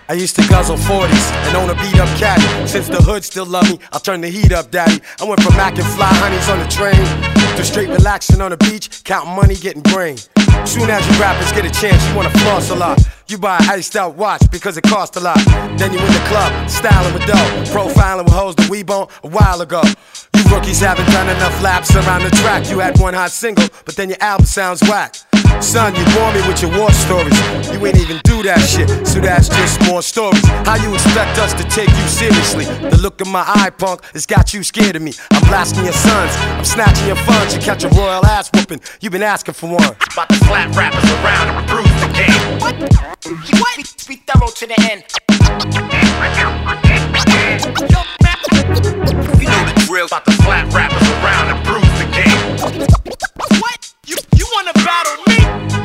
I used to guzzle 40s and own a beat up caddy. Since the hood still love me, I'll turn the heat up, daddy. I went from mackin' fly honeys on the train to straight relaxing on the beach, counting money, getting brain. Soon as you rappers get a chance, you wanna floss a lot. You buy an iced out watch because it cost a lot. Then you in the club, styling with dough, profiling with hoes that we bone a while ago. You rookies haven't done enough laps around the track. You had one hot single, but then your album sounds whack. Son, you bore me with your war stories. You ain't even do that shit, so that's just more stories. How you expect us to take you seriously? The look in my eye, punk, has got you scared of me. I'm blasting your sons, I'm snatching your funds. You catch a royal ass whooping, you been asking for one. About to slap rappers around and bruise the game. What? Be thorough to the end. You know the drill. About to slap rappers around and bruise the game. What? You wanna battle me?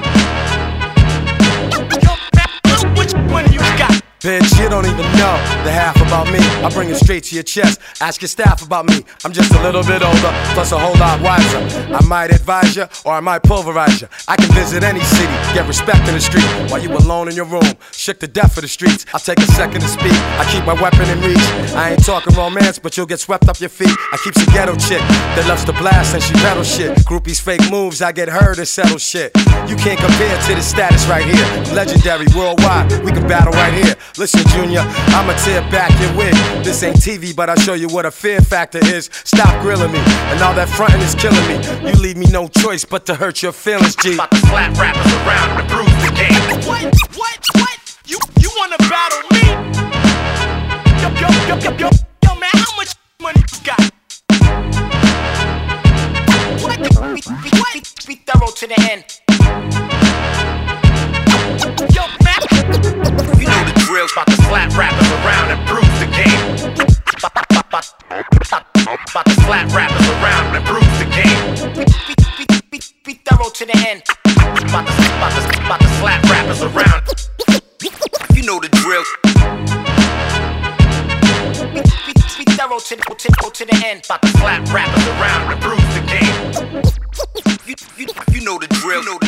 Which one you got? Bitch, you don't even know the half about me. I bring it straight to your chest. Ask your staff about me. I'm just a little bit older, plus a whole lot wiser. I might advise you, or I might pulverize you. I can visit any city, get respect in the street, while you alone in your room, shook to death for the streets. I'll take a second to speak. I keep my weapon in reach. I ain't talking romance, but you'll get swept up your feet. I keeps a ghetto chick that loves to blast and she pedal shit. Groupies fake moves, I get her to settle shit. You can't compare to the status right here. Legendary worldwide, we can battle right here. Listen, Junior, I'ma tear back your wig. This ain't TV, but I'll show you what a fear factor is. Stop grilling me, and all that frontin' is killing me. You leave me no choice but to hurt your feelings, G. About to slap rappers around and bruise the game. What? You wanna battle me? Yo, man, how much money you got? What? Be thorough to the end. Yo, man, you know the drill. About to slap rappers around and bruise the game. About to slap rappers around and bruise the game. Be thorough to the end. About to slap rappers around. You know the drill. Be thorough to the end. About to slap rappers around and bruise the game. You know the drill.